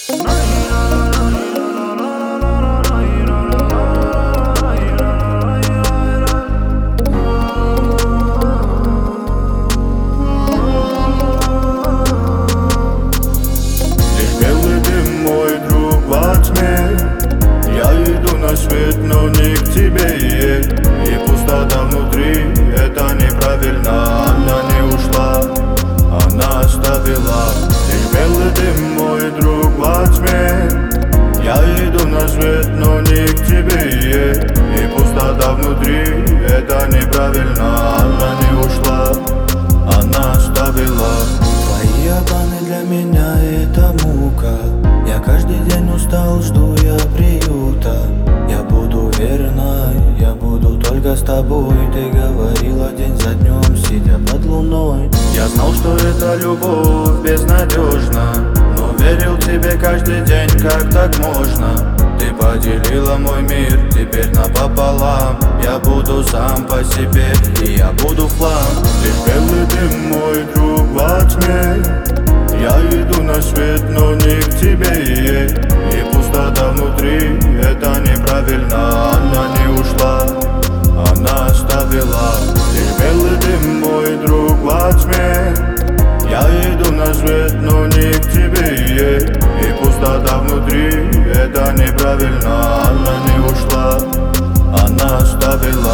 Но не к тебе и пустота внутри. Это неправильно, она не ушла, она оставила лишь белый дым, мой друг, во тьме. Я иду на свет, но не к тебе и пустота внутри. Это неправильно, она не ушла, она оставила. Твои обманы для меня это мука. Я каждый день устал, жду я приюта. Я буду верна, я буду только с тобой. Ты говорила день за днем, сидя под луной. Я знал, что это любовь безнадежна, но верил тебе каждый день, как так можно. Ты поделила мой мир, теперь напополам. Я буду сам по себе, и я буду хлам. Лишь белый дым, мой друг, во тьме. Я иду на свет, но не к тебе и пустота внутри. Это неправильно, она не ушла, она оставила лишь белый дым, мой друг, во тьме. Я иду на свет, но не к тебе и пустота внутри. Это неправильно, она не ушла, она оставила.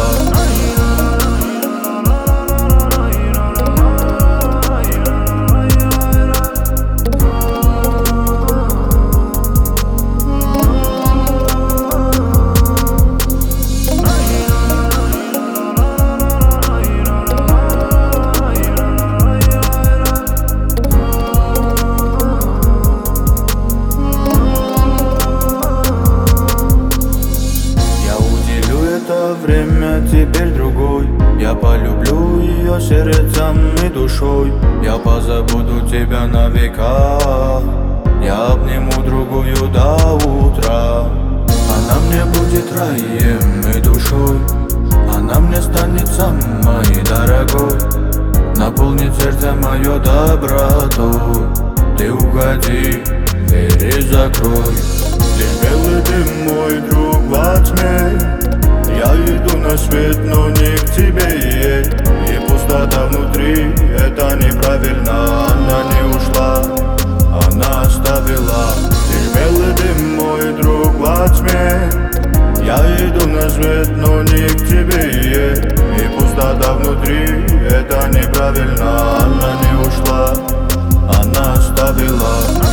Время теперь другой. Я полюблю ее сердцем и душой. Я позабуду тебя на века. Я обниму другую до утра. Она мне будет раем и душой. Она мне станет самой дорогой. Наполнит сердце мое добротой. Ты уходи, двери закрой. Лишь белый дым, мой друг, во тьме. Я иду на свет, но не к тебе и пустота внутри. Это неправильно, она не ушла, она оставила лишь белый дым, мой друг, во тьме. Я иду на свет, но не к тебе и пустота внутри. Это неправильно, она не ушла, она оставила.